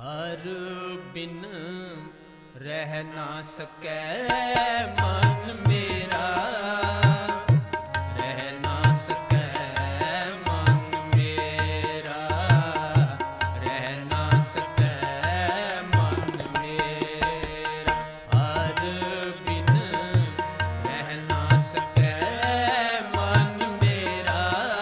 हर बिन रह ना सकै मन मेरा, रह ना सकै मन मेरा, रह ना सकै मन मेरा। हर बिन रह ना सकै मन मेरा,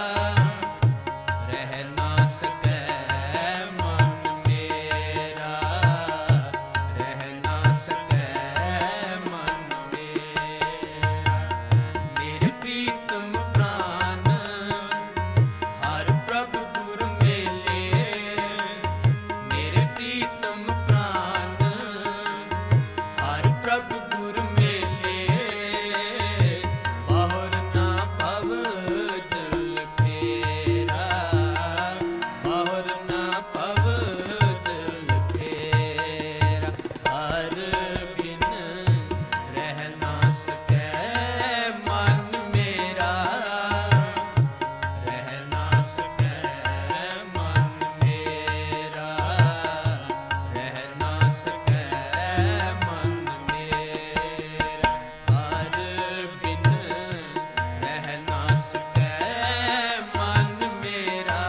रह ना सकै मन मेरा, रह ना सकै मन मेरा। मेरे प्रीतम प्राण हर प्रभु गुर मेले, मेरे प्रीतम प्राण हर प्रभु गुर मेले। बाहुर ना भव जल फेरा, बाहुर ना भव जल फेरा। हर बिन रह ना सकै मन मेरा, रह ना सकै मन मेरा, रह ना सकै मन मेरा। हर बिन रह ना सकै मन मेरा,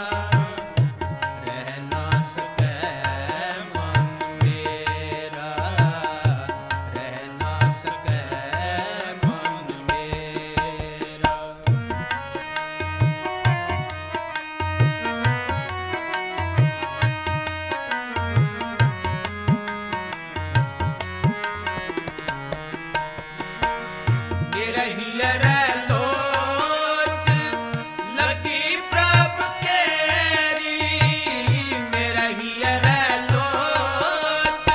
रह ना सकै मन मेरा, रह ना सकै मन मेरा। मेरा हियर लोच लगी प्रभ केरी, मेरा हियर लोच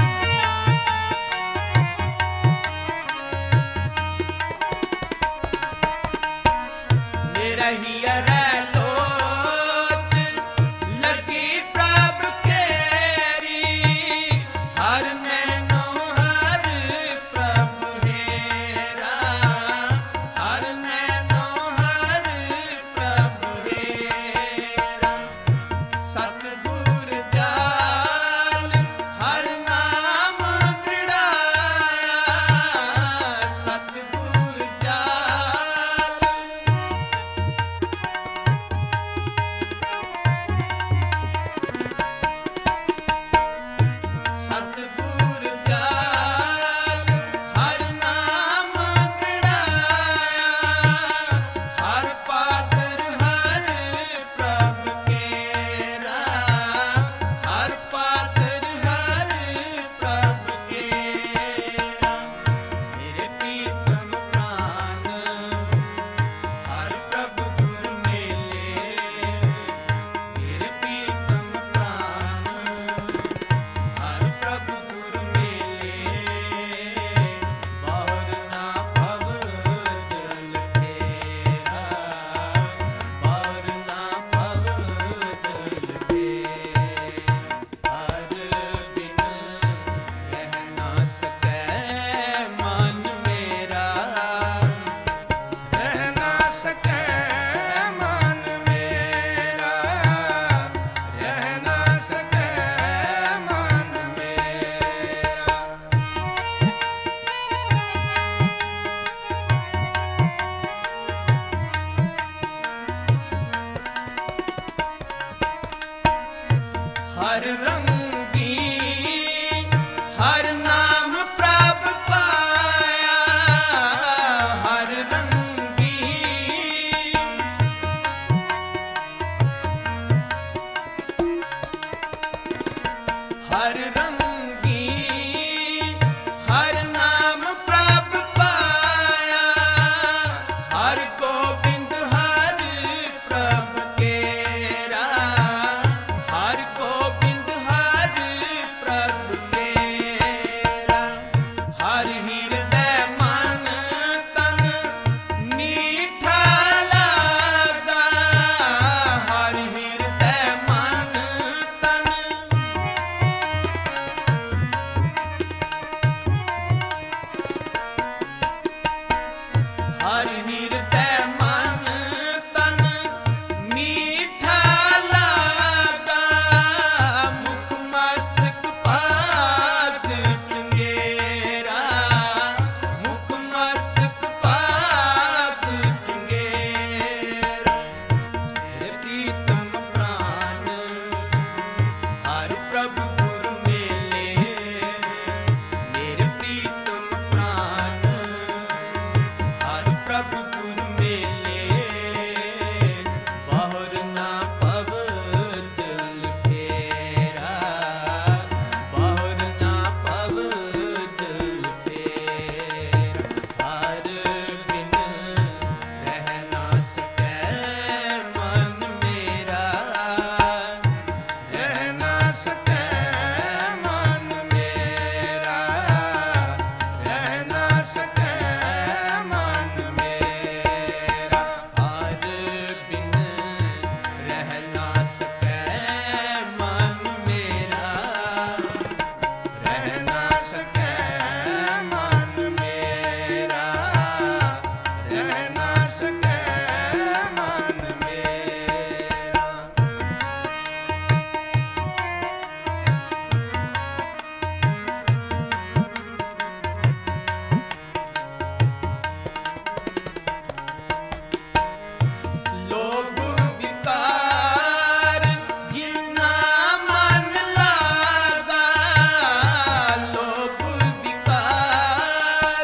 मेरा हियर लोच लगी प्रभ केरी। हर नैनो हर प्रभु हेरा, हर नैनो हर प्रभु हेरा। सतगुर जाल हर नाम दृढ़ाया, सतगुर जाल सतगुर जाल हर नाम दृढ़ाया। हर पातर हर प्रभ केरा, हर पातर हर प्रभ केरा। मेरे प्रीतम प्राण हर प्रभ गुर मेले, मेरे प्रीतम प्राण हर प्रभु गुर मेले। बाहुर ना भव जल फेरा, बाहुर ना भव जल फेरा। हर बिन रह ना सकै मन मेरा, रह ना सकै मन मेरा, रह ना सकै मन मेरा। हर रंगी हर नाम प्रभ पाया, हर रंगी हर रंगी हर नाम प्रभ पाया। हर गोविंद हर प्रभ केरा, हर गोविंद हर प्रभ केरा। हर हृदय मन तन मीठा लागा, हर हृदय मन तन बहुर ना पव जल फेरा, बहुर ना पव जल फेरा। हर बिन रह ना सकै मन मेरा, रह ना सकै मन मेरा, रह ना सकै मन मेरा। हर बिन रह ना सकै मन मेरा, रह ना सकै मन मेरा, रह ना सकै मन मेरा। लोभ विकार जिना मन लागा, लोभ विकार,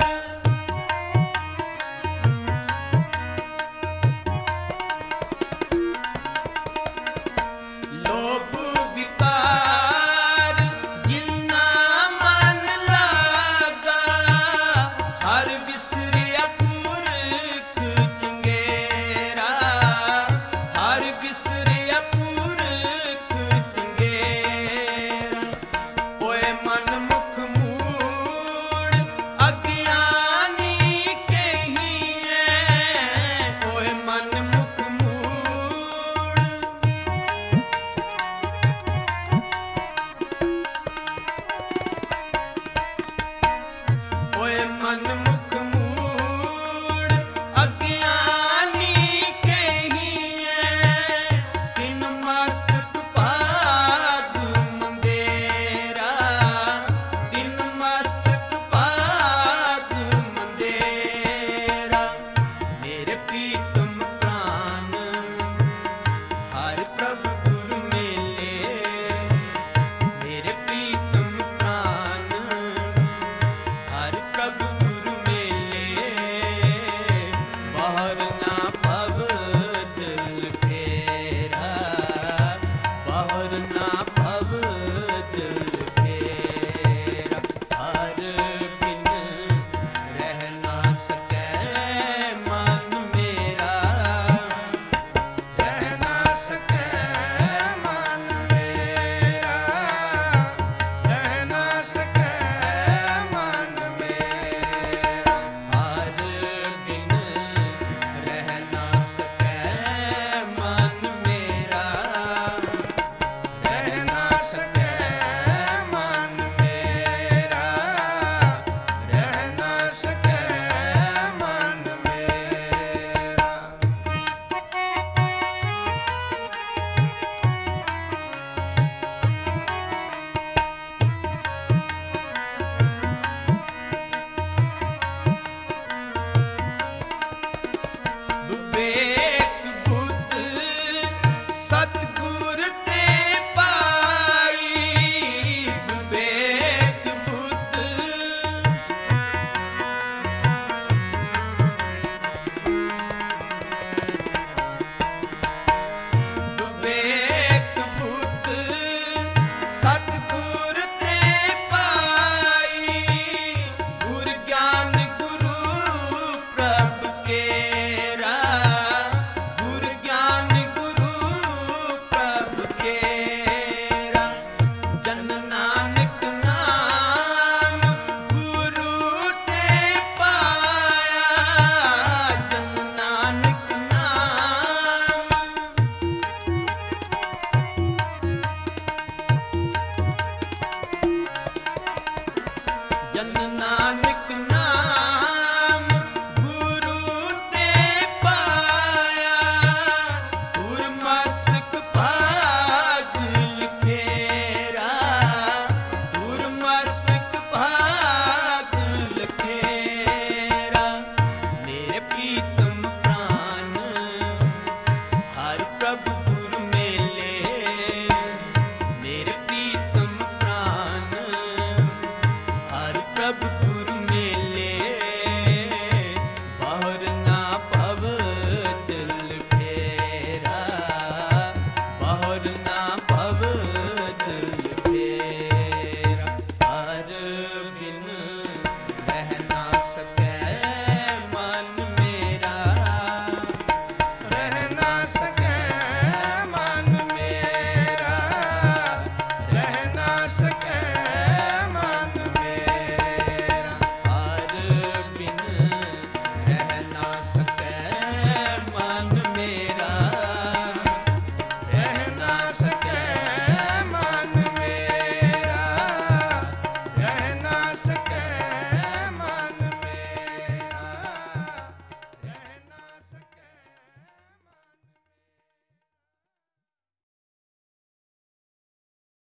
लोभ विकार जिना मन लागा। हर बिसरिया पुरख चंगेरा, हर बिसरिया पुरख चंगेरा। ओए मन मुख मूड़ अज्ञानी कहिए, ओए मन मुख मूड़, ओए मन मुख मूड़ अज्ञानी कहिए। तिन मस्तक पाग मंदेरा, तिन मस्तक पाग मंदेरा। मेरे प्रीतम प्राण हर प्रभु